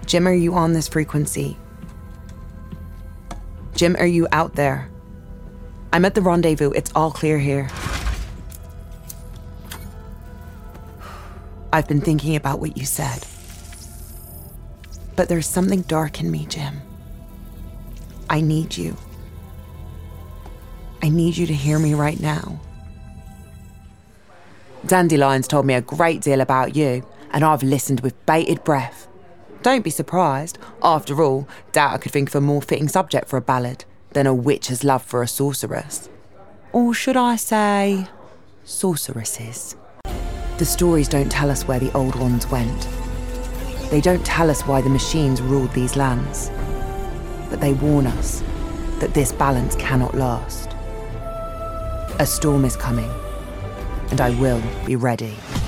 Jim, are you on this frequency? Jim, are you out there? I'm at the rendezvous. It's all clear here. I've been thinking about what you said. But there's something dark in me, Jim. I need you. I need you to hear me right now. Dandelion's told me a great deal about you, and I've listened with bated breath. Don't be surprised. After all, doubt I could think of a more fitting subject for a ballad than a witch's love for a sorceress. Or should I say, sorceresses. The stories don't tell us where the old ones went. They don't tell us why the machines ruled these lands. But they warn us that this balance cannot last. A storm is coming, and I will be ready.